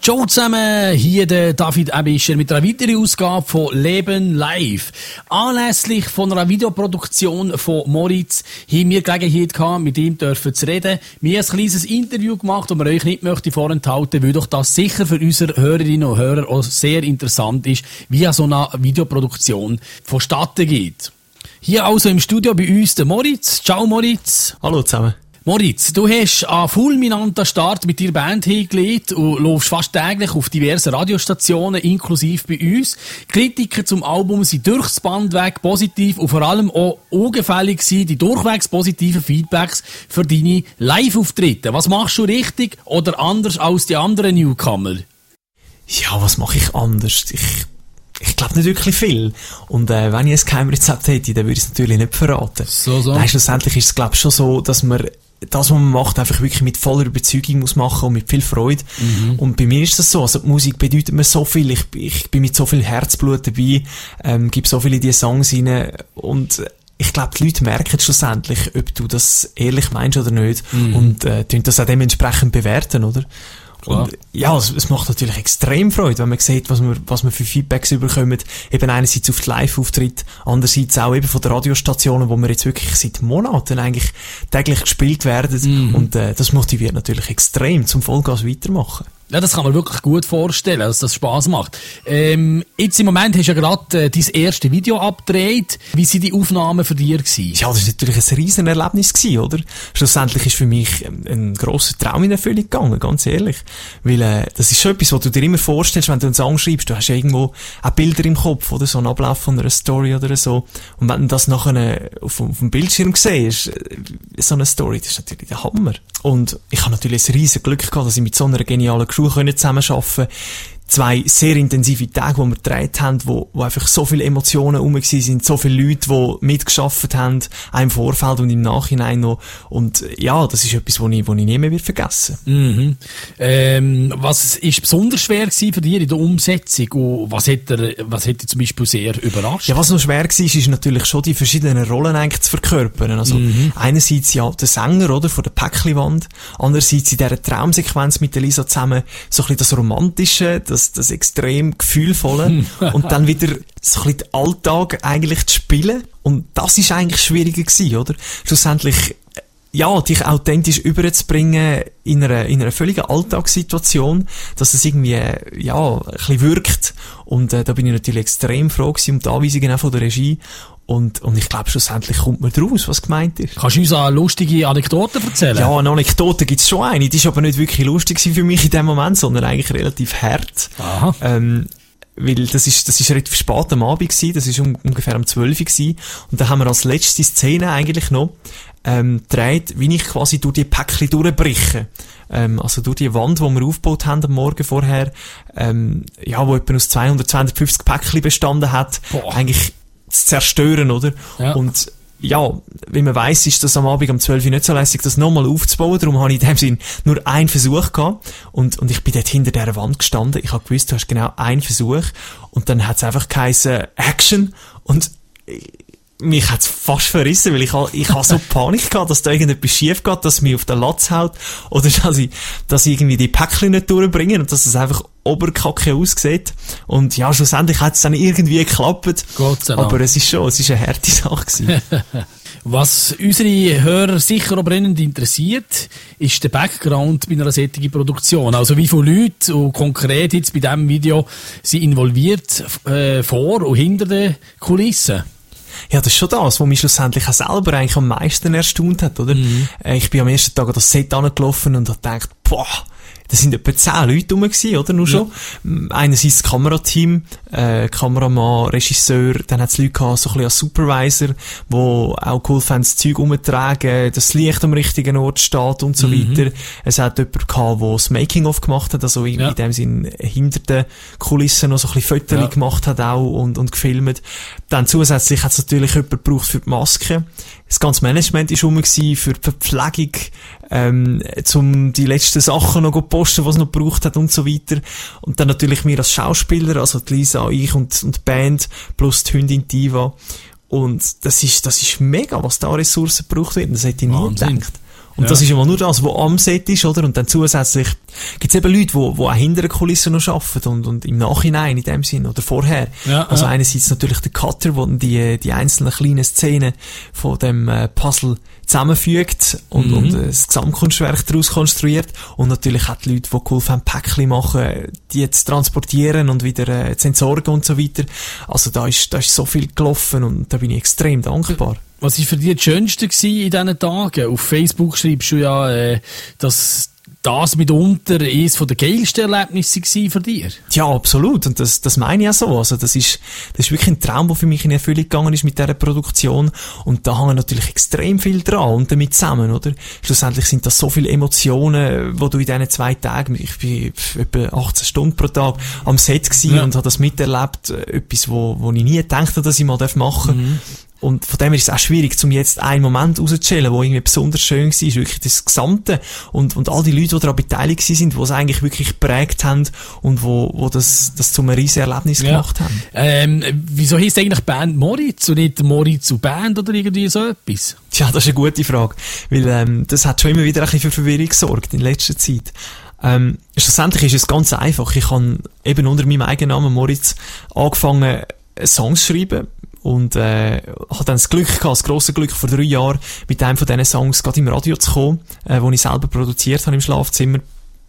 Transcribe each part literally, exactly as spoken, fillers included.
Ciao zusammen, hier der David Ebischer mit einer weiteren Ausgabe von Leben live. Anlässlich von einer Videoproduktion von Moritz haben wir Gelegenheit gehabt, mit ihm dürfen zu reden. Wir haben ein kleines Interview gemacht, das wir euch nicht möchte vorenthalten, weil doch das sicher für unsere Hörerinnen und Hörer auch sehr interessant ist, wie so eine Videoproduktion vonstatten geht. Hier also im Studio bei uns der Moritz. Ciao Moritz. Hallo zusammen. Moritz, du hast einen fulminanten Start mit deiner Band hingelegt und läufst fast täglich auf diversen Radiostationen, inklusive bei uns. Kritiker zum Album sind durchs Band weg positiv und vor allem auch ungefällig gewesen, die durchwegs positiven Feedbacks für deine Live-Auftritte. Was machst du richtig oder anders als die anderen Newcomer? Ja, was mache ich anders? Ich, ich glaube nicht wirklich viel. Und äh, wenn ich ein Geheimrezept hätte, dann würde ich es natürlich nicht verraten. So, so. Nein, schlussendlich ist es, glaube ich, schon so, dass man das, was man macht, einfach wirklich mit voller Überzeugung muss machen und mit viel Freude. Mhm. Und bei mir ist das so, also die Musik bedeutet mir so viel, ich, ich bin mit so viel Herzblut dabei, ähm, gebe so viele in die Songs rein und ich glaube, die Leute merken schlussendlich, ob du das ehrlich meinst oder nicht, mhm. und äh, tun das auch dementsprechend bewerten, oder? Und, ja, es, es macht natürlich extrem Freude, wenn man sieht, was man, was man für Feedbacks überkommt. Eben einerseits auf die Live-Auftritte, andererseits auch eben von den Radiostationen, wo wir jetzt wirklich seit Monaten eigentlich täglich gespielt werden. Mm. Und äh, das motiviert natürlich extrem, zum Vollgas weitermachen. Ja, das kann man wirklich gut vorstellen, dass das Spass macht. Ähm, jetzt im Moment hast du ja gerade äh, dein erste Video abgedreht. Wie waren die Aufnahmen für dich gewesen? Ja, das war natürlich ein riesen Erlebnis gewesen, oder? Schlussendlich ist für mich ein, ein grosser Traum in Erfüllung gegangen, ganz ehrlich. Weil, äh, das ist schon etwas, was du dir immer vorstellst, wenn du einen Song schreibst. Du hast ja irgendwo auch Bilder im Kopf, oder? So einen Ablauf von einer Story oder so. Und wenn du das nachher auf, auf dem Bildschirm siehst, so eine Story, das ist natürlich der Hammer. Und ich habe natürlich ein riesen Glück gehabt, dass ich mit so einer genialen Crew zusammenarbeiten können. Zwei sehr intensive Tage, die wir gedreht haben, wo, wo einfach so viele Emotionen rum sind, so viele Leute, die mitgearbeitet haben, auch im Vorfeld und im Nachhinein noch. Und ja, das ist etwas, was ich, was ich nie mehr vergessen werde. Mhm. Ähm, was ist besonders schwer gewesen für dich in der Umsetzung? Und was hat dir, was hat dich zum Beispiel sehr überrascht? Ja, was noch schwer war, ist natürlich schon die verschiedenen Rollen eigentlich zu verkörpern. Also, mhm. einerseits ja der Sänger, oder, von der Päckli-Wand. Andererseits in dieser Traumsequenz mit Elisa zusammen so ein bisschen das Romantische, das, das extrem Gefühlvolle und dann wieder so ein bisschen den Alltag eigentlich zu spielen. Und das ist eigentlich schwieriger gewesen, oder? Schlussendlich, ja, dich authentisch überzubringen in einer, in einer völligen Alltagssituation, dass es irgendwie, ja, ein bisschen wirkt. Und äh, da bin ich natürlich extrem froh gewesen um die Anweisungen auch von der Regie. Und, und ich glaube, schlussendlich kommt man draus, was gemeint ist. Kannst du uns eine lustige Anekdote erzählen? Ja, eine Anekdote gibt's schon eine. Die ist aber nicht wirklich lustig für mich in dem Moment, sondern eigentlich relativ hart. Aha. Ähm, weil das ist, das ist relativ spät am Abend gewesen. Das ist um, ungefähr um zwölf Uhr gewesen. Und da haben wir als letzte Szene eigentlich noch, ähm, gedreht, wie ich quasi durch die Päckchen durchbreche. Ähm, also durch die Wand, die wir aufgebaut haben am Morgen vorher, ähm, ja, wo etwa aus zweihundert, zweihundertfünfzig Päckchen bestanden hat. Boah. Eigentlich zu zerstören, oder? Ja. Und ja, wie man weiss, ist das am Abend um zwölf Uhr nicht so lässig, das nochmal aufzubauen. Darum habe ich in dem Sinn nur einen Versuch gehabt. Und, und ich bin dort hinter dieser Wand gestanden. Ich habe gewusst, du hast genau einen Versuch. Und dann hat es einfach geheißen Action. Und mich hat's fast verrissen, weil ich ha, ich ha so Panik gehabt, dass da irgendetwas schief geht, dass es mich auf den Latz haut. Oder dass ich, dass ich irgendwie die Päckchen nicht durchbringe und dass es einfach oberkacke aussieht. Und ja, schlussendlich hat es dann irgendwie geklappt. Gott sei Dank. Aber es ist schon, es ist eine harte Sache gewesen. Was unsere Hörer sicher auch brennend interessiert, ist der Background bei einer solchen Produktion. Also wie viele Leute und konkret jetzt bei diesem Video sind involviert äh, vor und hinter den Kulissen? Ja, das ist schon das, was mich schlussendlich auch selber eigentlich am meisten erstaunt hat, oder? Mhm. Ich bin am ersten Tag an das Set angelaufen und habe gedacht, boah, da sind etwa zehn Leute rum gewesen, oder? Nur schon. Ja. Einerseits das Kamerateam, äh, Kameramann, Regisseur, dann hat es Leute gehabt, so ein bisschen als Supervisor, wo auch cool fanden, das Zeug umtragen, dass das Licht am richtigen Ort steht und so mhm. weiter. Es hat jemand gehabt, der das Making-of gemacht hat, also in, ja. in dem Sinn hinter den Kulissen noch so ein bisschen Fotos ja. gemacht hat auch und, und gefilmt. Dann zusätzlich hat es natürlich jemand gebraucht für die Maske. Das ganze Management war rum für die Verpflegung, ähm, um die letzten Sachen noch zu posten, was es noch gebraucht hat und so weiter. Und dann natürlich wir als Schauspieler, also die Lisa, ich und, und die Band, plus die Hündin Diva. Und das ist, das ist mega, was da Ressourcen gebraucht werden. Das hätte ich nie gedacht. Und ja. das ist immer nur das, was am Set ist, oder? Und dann zusätzlich Gibt es eben Leute, die, die auch hinter der Kulisse noch arbeiten und, und im Nachhinein in dem Sinn oder vorher. Ja, also ja. Einerseits natürlich der Cutter, der die, die einzelnen kleinen Szenen von dem äh, Puzzle zusammenfügt und, mhm. und äh, das Gesamtkunstwerk daraus konstruiert. Und natürlich auch die Leute, die geholfen haben, Päckchen machen, die zu transportieren und wieder äh, zu entsorgen und so weiter. Also da ist, da ist so viel gelaufen und da bin ich extrem dankbar. Was war für dich das Schönste in diesen Tagen? Auf Facebook schreibst du ja, äh, dass das mitunter eines von der geilsten Erlebnisse war für dich? Ja, absolut. Und das, das meine ich auch so. Also, das ist, das ist wirklich ein Traum, der für mich in Erfüllung gegangen ist mit dieser Produktion. Und da hängen natürlich extrem viel dran und damit zusammen, oder? Schlussendlich sind das so viele Emotionen, die du in diesen zwei Tagen, ich bin etwa achtzehn Stunden pro Tag am Set gewesen ja. und habe das miterlebt. Etwas, wo, wo ich nie gedacht habe, dass ich mal machen darf. Mhm. Und von dem her ist es auch schwierig, um jetzt einen Moment rauszustellen, der irgendwie besonders schön war, wirklich das Gesamte. Und, und all die Leute, die daran beteiligt sind, die es eigentlich wirklich geprägt haben und wo, wo das, das zu einem riesen Erlebnis ja. gemacht haben. Ähm, wieso heisst eigentlich Band Moritz und nicht Moritz und Band oder irgendwie so etwas? Tja, das ist eine gute Frage. Weil, ähm, das hat schon immer wieder ein bisschen für Verwirrung gesorgt in letzter Zeit. Ähm, schlussendlich ist es ganz einfach. Ich habe eben unter meinem eigenen Namen Moritz angefangen, Songs zu schreiben. Und, äh, hatte dann das Glück gehabt, das grosse Glück, vor drei Jahren mit einem von diesen Songs gerade im Radio zu kommen, äh, wo ich selber produziert habe im Schlafzimmer.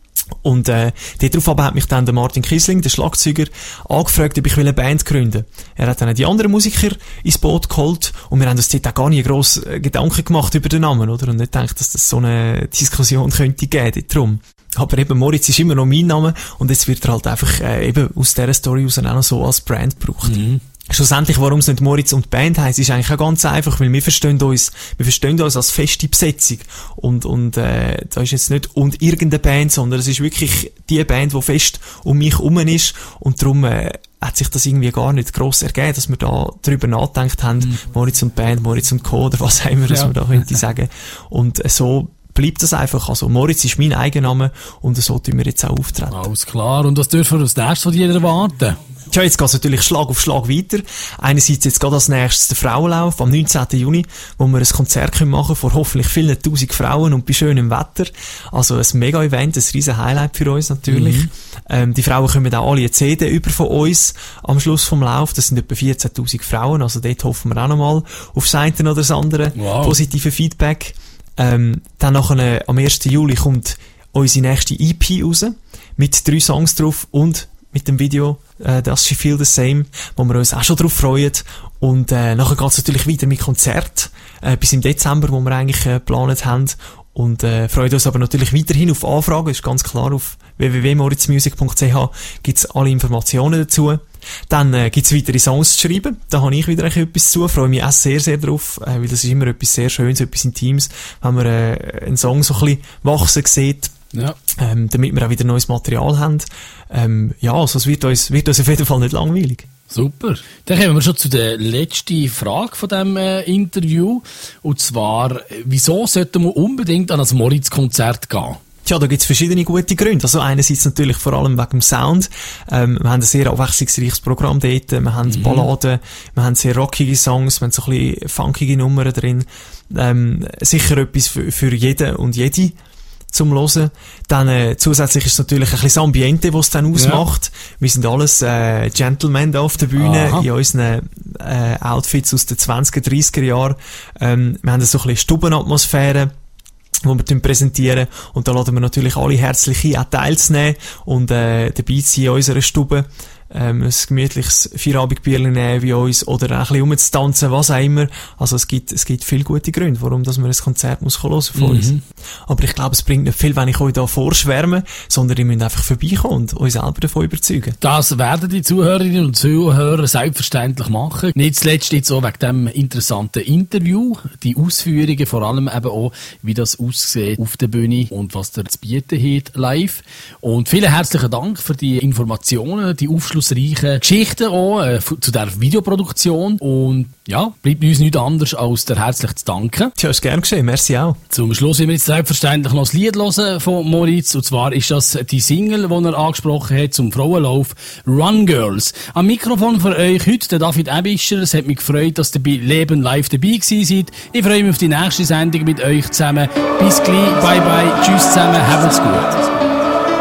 Und, äh, darauf aber hat mich dann der Martin Kiesling, der Schlagzeuger, angefragt, ob ich eine Band gründen will. Er hat dann die anderen Musiker ins Boot geholt und wir haben uns dort auch gar nicht gross Gedanken gemacht über den Namen, oder? Und nicht gedacht, dass das so eine Diskussion könnte geben, darum. Aber eben, Moritz ist immer noch mein Name und jetzt wird er halt einfach, äh, eben aus dieser Story raus auch noch so als Brand gebraucht. Mhm. Schlussendlich, warum es nicht Moritz und Band heisst, ist eigentlich auch ganz einfach, weil wir verstehen uns, wir verstehen uns als feste Besetzung. Und, und, äh, da ist jetzt nicht und irgendeine Band, sondern es ist wirklich die Band, die fest um mich herum ist. Und darum, äh, hat sich das irgendwie gar nicht gross ergeben, dass wir da drüber nachgedacht haben, mhm. Moritz und Band, Moritz und Co. oder was auch immer, dass ja. man da könnte sagen. Und äh, so bleibt das einfach. Also Moritz ist mein Eigenname und so tun wir jetzt auch auftreten. Alles klar. Und was dürfen wir als nächstes von dir erwarten? Tja, jetzt geht's natürlich Schlag auf Schlag weiter. Einerseits jetzt gerade als nächstes der Frauenlauf am neunzehnten Juni, wo wir ein Konzert machen können vor hoffentlich vielen tausend Frauen und bei schönem Wetter. Also ein Mega-Event, ein riesen Highlight für uns natürlich. Mhm. Ähm, die Frauen kommen auch alle eine C D über von uns am Schluss vom Lauf. Das sind etwa vierzehntausend Frauen, also dort hoffen wir auch nochmal auf das eine oder das andere wow. positive Feedback. Ähm, dann nachher, am ersten Juli kommt unsere nächste E P raus, mit drei Songs drauf und mit dem Video äh, «Does She Feel the Same», wo wir uns auch schon drauf freuen. Und äh, nachher geht's natürlich weiter mit Konzert äh, bis im Dezember, wo wir eigentlich äh, geplant haben. Und äh, freuen uns aber natürlich weiterhin auf Anfragen. Das ist ganz klar, auf w w w punkt moritzmusic punkt c h gibt's alle Informationen dazu. Dann äh, gibt's weitere Songs zu schreiben. Da habe ich wieder etwas zu. Freue mich auch sehr, sehr drauf, äh, weil das ist immer etwas sehr Schönes, etwas Intimes, wenn man äh, einen Song so ein bisschen wachsen sieht. Ja. Ähm, damit wir auch wieder neues Material haben. Ähm, ja, also es wird uns, wird uns auf jeden Fall nicht langweilig. Super. Dann kommen wir schon zu der letzten Frage von diesem äh, Interview. Und zwar, wieso sollten wir unbedingt an ein Moritz-Konzert gehen? Tja, da gibt's verschiedene gute Gründe. Also einerseits natürlich vor allem wegen dem Sound. Ähm, wir haben ein sehr abwechslungsreiches Programm dort. Wir haben mhm. Balladen, wir haben sehr rockige Songs, wir haben so ein bisschen funkige Nummern drin. Ähm, sicher etwas für, für jeden und jede zum Hören. Dann äh, zusätzlich ist es natürlich ein bisschen das Ambiente, was es dann ausmacht. Ja. Wir sind alles äh, Gentlemen da auf der Bühne, Aha. in unseren äh, Outfits aus den zwanziger, dreissiger Jahren. Ähm, wir haben so ein bisschen Stubenatmosphäre, wo wir präsentieren. Und da laden wir natürlich alle herzlich ein, auch teilzunehmen und äh, dabei zu sein in unserer Stube. Ähm, ein gemütliches Feierabendbierchen nehmen wie uns oder ein bisschen rumzutanzen, was auch immer. Also es gibt, es gibt viele gute Gründe, warum dass man ein Konzert muss hören von uns. Mhm. Aber ich glaube, es bringt nicht viel, wenn ich euch da vorschwärme, sondern ihr müsst einfach vorbeikommen und euch selber davon überzeugen. Das werden die Zuhörerinnen und Zuhörer selbstverständlich machen. Nicht zuletzt jetzt auch wegen dem interessanten Interview, die Ausführungen, vor allem eben auch, wie das aussieht auf der Bühne und was der zu bieten hat live. Und vielen herzlichen Dank für die Informationen, die Aufschlussreichen Geschichten auch äh, zu der Videoproduktion. Und ja, bleibt uns nichts anderes, als dir herzlich zu danken. Tja, ist gern geschehen. Merci auch. Zum Schluss werden wir jetzt selbstverständlich noch das Lied hören von Moritz. Und zwar ist das die Single, die er angesprochen hat zum Frauenlauf, Run Girls. Am Mikrofon für euch heute der David Ebischer. Es hat mich gefreut, dass ihr bei Leben live dabei gewesen seid. Ich freue mich auf die nächste Sendung mit euch zusammen. Bis gleich. Bye bye. Tschüss zusammen. Habt's gut.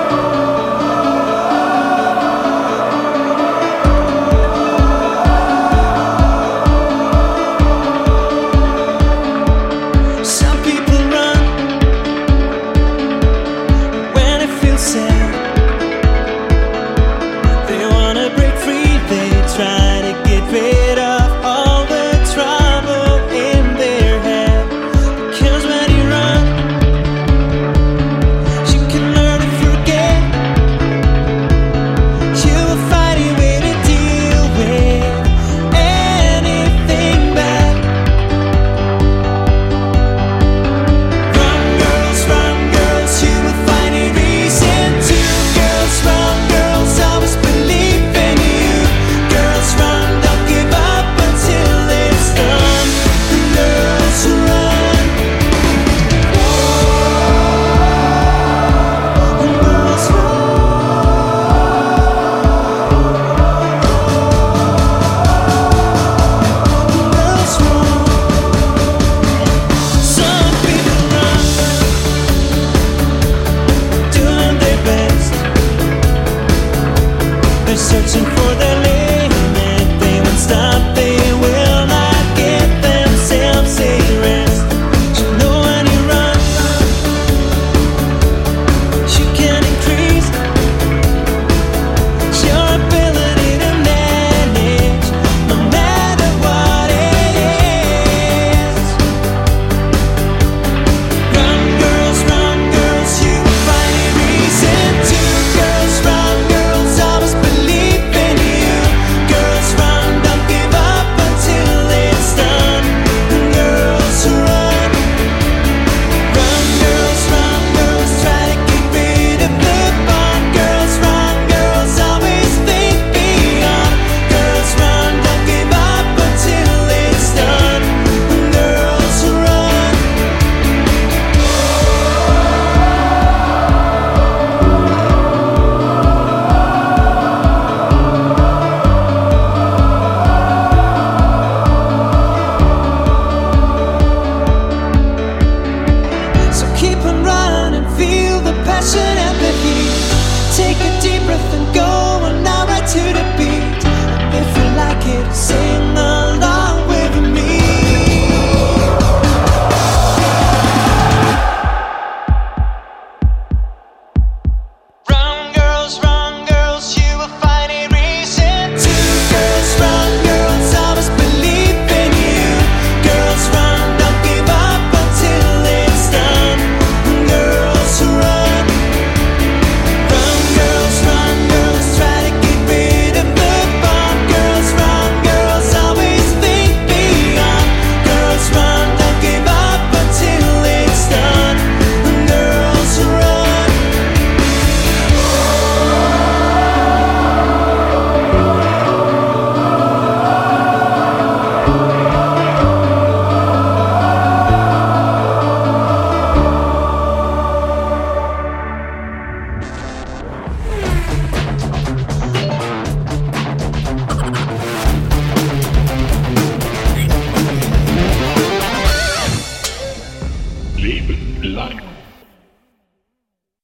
searching for the